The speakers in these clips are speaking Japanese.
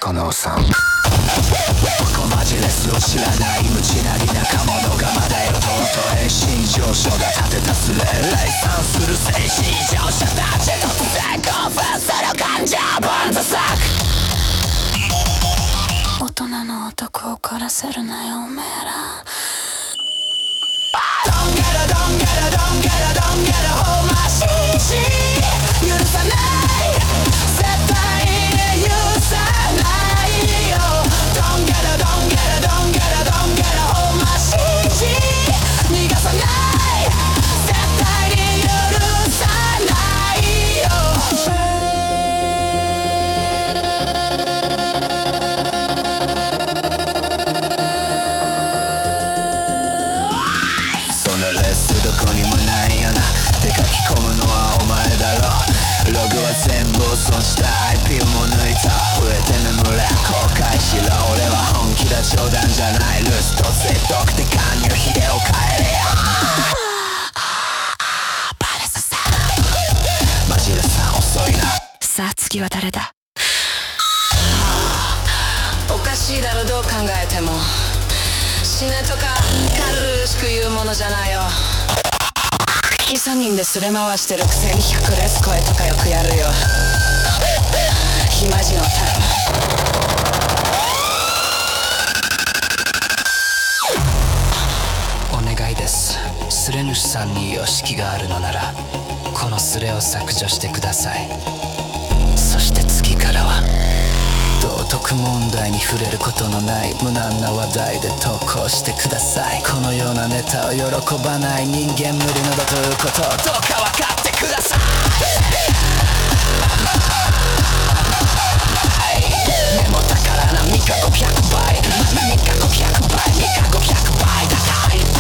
このおっさんこマジレスを知らない無知なり仲間のがまだよとうと遠心上昇が立てたスレ累散する精神異常者たち突然興奮する感情バンザサック大人の男を怒らせるなよおめえらDon't get it, don't get it, don't get it, don't get it ほんまし許さない絶対に許さないよ Don't get it, don't get it, don't get it, don't get it ほんまし逃がさない絶対に許さないよそんなレスどこにもないよなって書き込むのはお前だろログは全部損した IP も抜いた増えて眠れ後悔しろ俺は本気だ冗談じゃないルスト説得で加入ヒデを変えれよバレささマジでさ遅いなさあ次は誰だおかしいだろどう考えても死ねとか軽しく言うものじゃないよ3人ですれ回してるくせに100レス声とかよくやるよ暇人のお願いですスレ主さんに良識があるのならこのスレを削除してくださいそして次からは道徳問題に触れることのない無難な話題で投稿してくださいこのようなネタを喜ばない人間無理のだということをどうか分かってくださいメモ宝なミカ500倍ミカ500倍ミカ500倍高い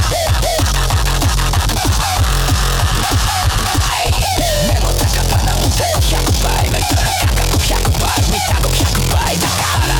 メモ宝なミカ500倍ミカ500倍ミカ500倍だから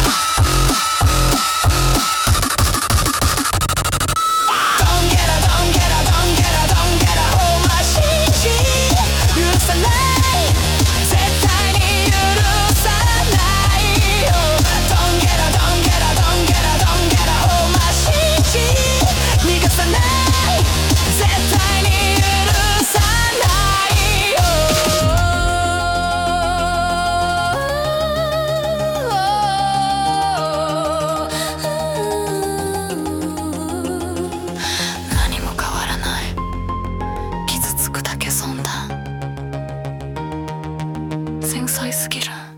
Don't get it, don't get it, don't get it, don't get it ほんま信じ許さない絶対に許さないよ Don't get it, don't get it, don't get it, don't get it ほんま信じ逃がさない絶対に許さないよ何も変わらない傷つくだけ損だ繊細すぎる